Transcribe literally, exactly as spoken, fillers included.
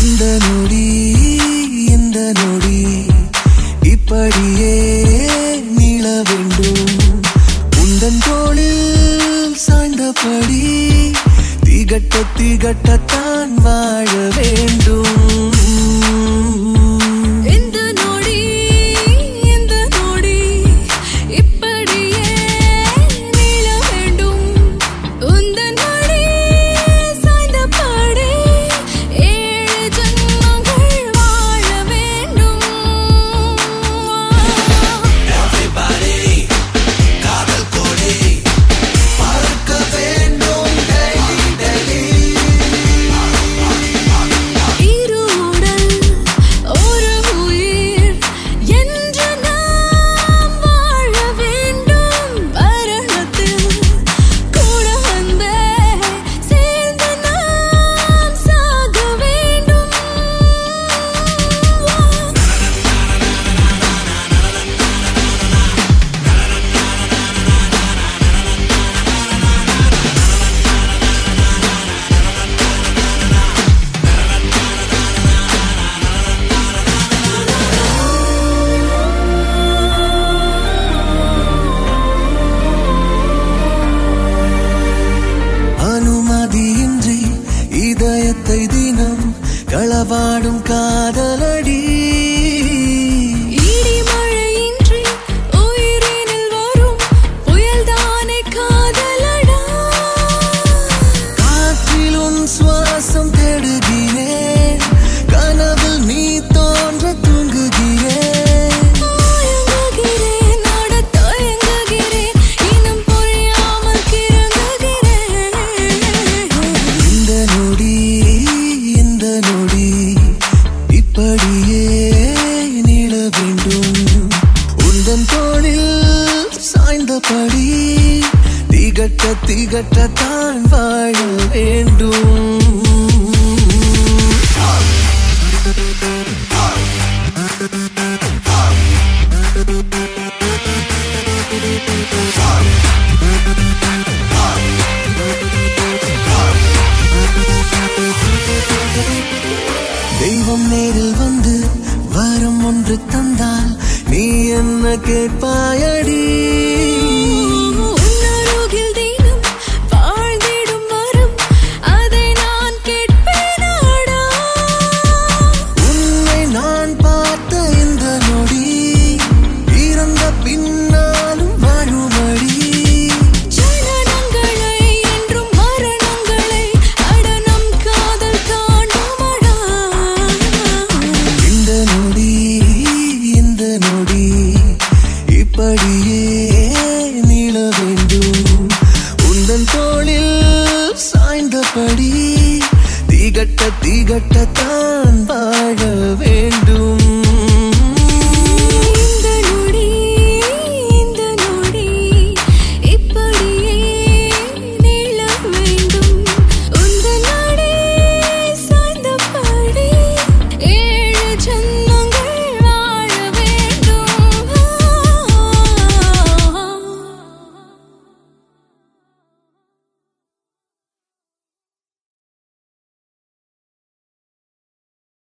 இந்த நொடி இந்த நொடி இப்படியே நீள வேண்டும் உந்தன் தோளில் சாய்ந்தபடி திகட்ட திகட்டத்தான் வாழ வேண்டும் தினம் களவாடும் காதலடி இடி மழையின்றி உயிரினில் வரும் புயல்தானே காதலடா காற்றில் உன் சுவாசம் தேடுகிறேன் கனவில் நீ தோன்ற தூங்குகிறேன் தயங்குகிறேன் நாட தயங்குகிறேன் இன்னும் புரியாமல் கிறங்குகிறேன் இந்த நொடி இப்படியே நீள வேண்டும் உந்தன் தோளில் சாய்ந்தபடி திகட்ட திகட்டத்தான் வாழ வேண்டும் தெய்வம் நேரில் வந்து வரம் ஒன்று தந்தால் நீ என்ன கேட்பாயடி உன்னருகில் தினம் வாழ்ந்திடும் வரம் அதை நான் கேட்பேனாடா உன்னை நான் பார்த்த இந்த நொடி இறந்த பின்னாலும் வாழுமடி ஜனனங்களை என்றும் மரணங்களை அடனம் காதல் தாண்டுமடா இந்த நொடி இந்த நொடி இப்படியே நீள வேண்டும் உந்தன் தோளில் சாய்ந்தபடி திகட்ட திகட்டத்தான் வாழ வேண்டும்.